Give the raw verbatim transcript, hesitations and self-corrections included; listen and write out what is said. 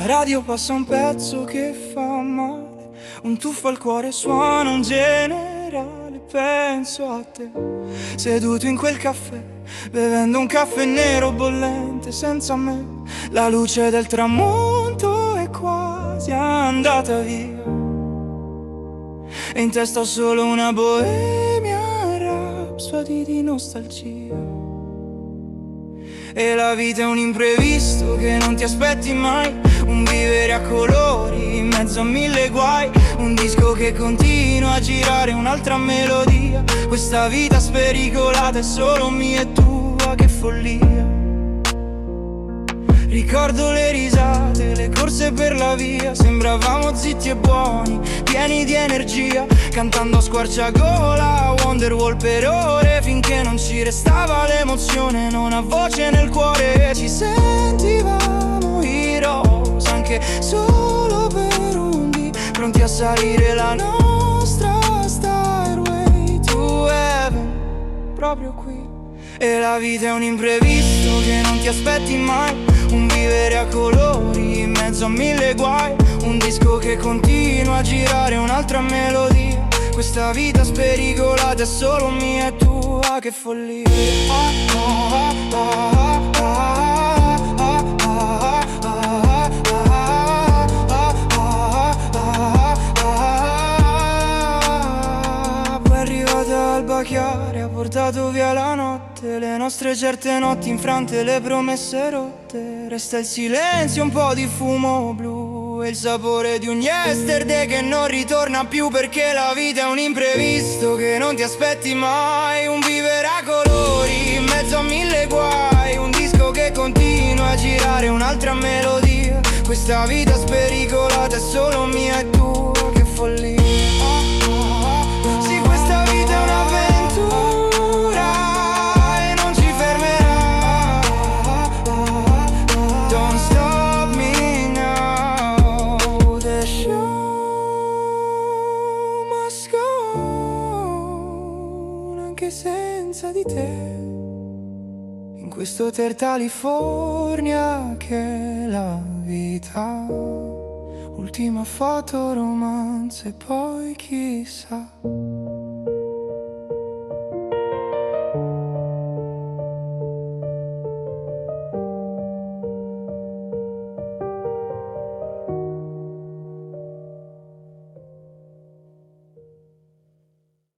radio passa un pezzo che fa male, un tuffo al cuore suona un generale. Penso a te, seduto in quel caffè, bevendo un caffè nero bollente senza me. La luce del tramonto è quasi andata via e in testa ho solo una boemia rhapsody di nostalgia. E la vita è un imprevisto che non ti aspetti mai, un vivere a colori in mezzo a mille guai, un disco che continua a girare un'altra melodia. Questa vita spericolata è solo mia e tua, che follia. Ricordo le risate, le corse per la via, sembravamo zitti e buoni, pieni di energia, cantando a squarciagola Wonderwall per ore, finché non ci restava l'emozione, non ha voce nel cuore. Ci sentivamo heroes, anche solo per un dì, pronti a salire la nostra stairway to heaven, proprio qui. E la vita è un imprevisto che non ti aspetti mai, un vivere a colori in mezzo a mille guai, un disco che continua a girare un'altra melodia. Questa vita spericolata è solo mia e tua, che follia. Ah, ah, ah, ah, ah, ah, ah. Poi è arrivata alba chiara, ha portato via la notte, le nostre certe notti infrante, le promesse rotte. Resta il silenzio, un po' di fumo blu e il sapore di un yesterday che non ritorna più, perché la vita è un imprevisto che non ti aspetti mai, un vivere a colori in mezzo a mille guai, un disco che continua a girare un'altra melodia. Questa vita spericolata è solo mia e tua, che follia. Sì, questa vita è un'avventura e non ci fermerà. Don't stop me now, the show must go on, anche senza di te. In questo Hotel California che è la vita, ultima foto, romanzo e poi chissà.